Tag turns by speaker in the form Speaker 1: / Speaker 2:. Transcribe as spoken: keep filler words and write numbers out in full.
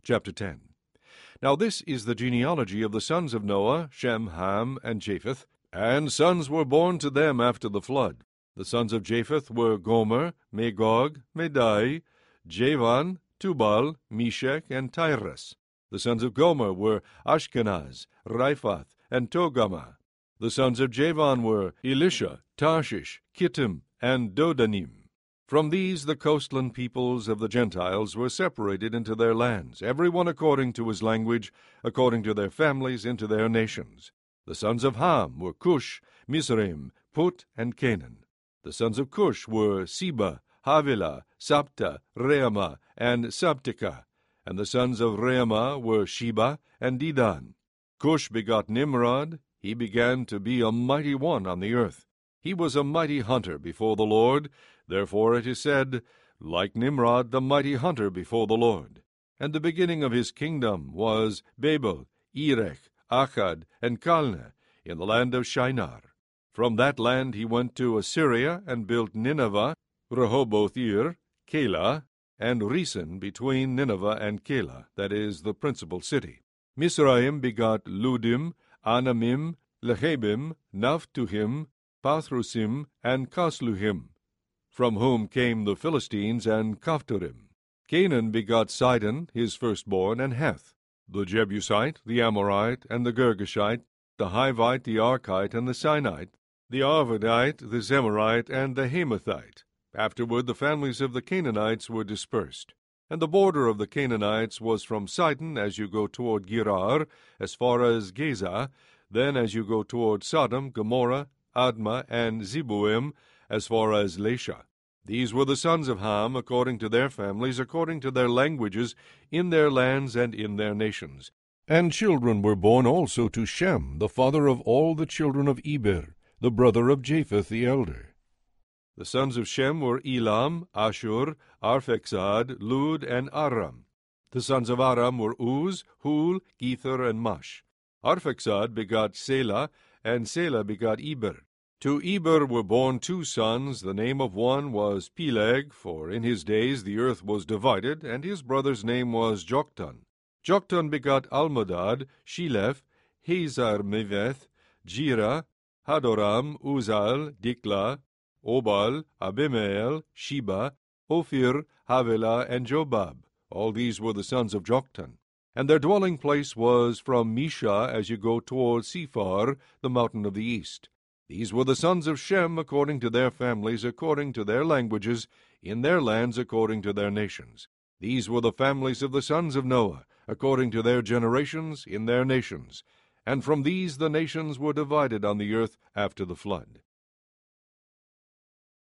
Speaker 1: Chapter ten. Now this is the genealogy of the sons of Noah, Shem, Ham, and Japheth, and sons were born to them after the flood. The sons of Japheth were Gomer, Magog, Madai, Javan, Tubal, Meshech, and Tyrus. The sons of Gomer were Ashkenaz, Riphath, and Togarmah. The sons of Javan were Elisha, Tarshish, Kittim, and Dodanim. From these the coastland peoples of the Gentiles were separated into their lands, every one according to his language, according to their families, into their nations. The sons of Ham were Cush, Mizraim, Put, and Canaan. The sons of Cush were Seba, Havilah, Sabta, Reamah, and Sabteka. And the sons of Reamah were Sheba and Dedan. Cush begot Nimrod. He began to be a mighty one on the earth. He was a mighty hunter before the Lord. Therefore it is said, like Nimrod, the mighty hunter before the Lord. And the beginning of his kingdom was Babel, Erech, Akkad, and Calneh, in the land of Shinar. From that land he went to Assyria, and built Nineveh, Rehoboth-ir, Calah, and Resen between Nineveh and Calah, that is, the principal city. Mizraim begot Ludim, Anamim, Lehabim, Naphtuhim, Pathrusim, and Casluhim, from whom came the Philistines and Caphtorim. Canaan begot Sidon, his firstborn, and Heth, the Jebusite, the Amorite, and the Girgashite, the Hivite, the Archite, and the Sinite, the Arvadite, the Zemarite, and the Hamathite. Afterward the families of the Canaanites were dispersed. And the border of the Canaanites was from Sidon as you go toward Gerar, as far as Gaza, then as you go toward Sodom, Gomorrah, Admah, and Zeboim, as far as Lasha. These were the sons of Ham, according to their families, according to their languages, in their lands and in their nations. And children were born also to Shem, the father of all the children of Eber, the brother of Japheth the elder. The sons of Shem were Elam, Ashur, Arphaxad, Lud, and Aram. The sons of Aram were Uz, Hul, Gether, and Mash. Arphaxad begot Selah, and Selah begot Eber. To Eber were born two sons. The name of one was Peleg, for in his days the earth was divided, and his brother's name was Joktan. Joktan begot Almodad, Sheleph, Hazar-meveth, Jira, Hadoram, Uzal, Dikla, Obal, Abimael, Sheba, Ophir, Havilah, and Jobab. All these were the sons of Joktan. And their dwelling place was from Misha as you go toward Sephar, the mountain of the east. These were the sons of Shem according to their families, according to their languages, in their lands according to their nations. These were the families of the sons of Noah, according to their generations, in their nations. And from these the nations were divided on the earth after the flood.